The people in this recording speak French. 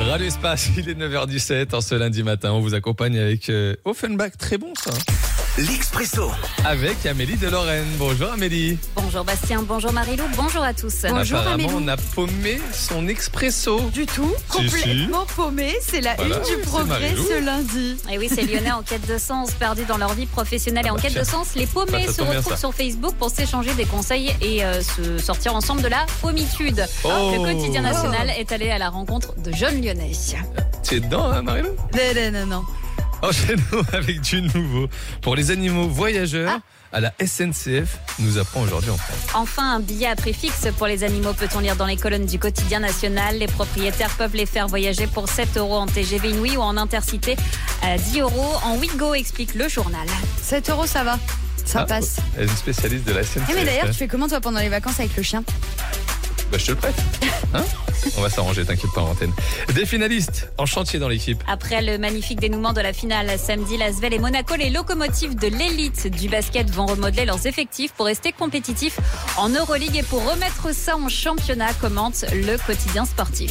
Radio Espace, il est 9h17 en ce lundi matin. On vous accompagne avec Offenbach, très bon ça. L'Expresso. Avec Amélie de Lorraine. Bonjour Amélie. Bonjour Bastien, bonjour Marilou, bonjour à tous. Bonjour Apparemment, Amélie. on a paumé son expresso. Du tout, complètement paumé. C'est la Voilà, une c'est du progrès Marilou. ce lundi. Et oui, ces Lyonnais en quête de sens, perdus dans leur vie professionnelle et en quête de sens. Les paumés Ça se tombe bien, retrouvent ça. sur Facebook pour s'échanger des conseils et se sortir ensemble de la paumitude. Oh. Le quotidien national est allé à la rencontre de jeunes Lyonnais. Tu es dedans, hein, Marilou? Non. Enchaînons avec du nouveau. Pour les animaux voyageurs, à la SNCF, nous apprend aujourd'hui en France. Enfin, un billet à prix fixe pour les animaux, peut-on lire dans les colonnes du quotidien national. Les propriétaires peuvent les faire voyager pour 7 € en TGV Inouï ou en Intercité à 10 € en Ouigo, explique le journal. 7 € ça va. Ça passe. Elle est une spécialiste de la SNCF. Mais d'ailleurs, tu fais comment toi pendant les vacances avec le chien? Bah, je te le prête. Hein? On va s'arranger, t'inquiète pas en antenne. Des finalistes en chantier dans l'équipe. Après le magnifique dénouement de la finale samedi, l'Asvel et Monaco, les locomotives de l'élite du basket vont remodeler leurs effectifs pour rester compétitifs en Euroleague et pour remettre ça en championnat, commente le quotidien sportif.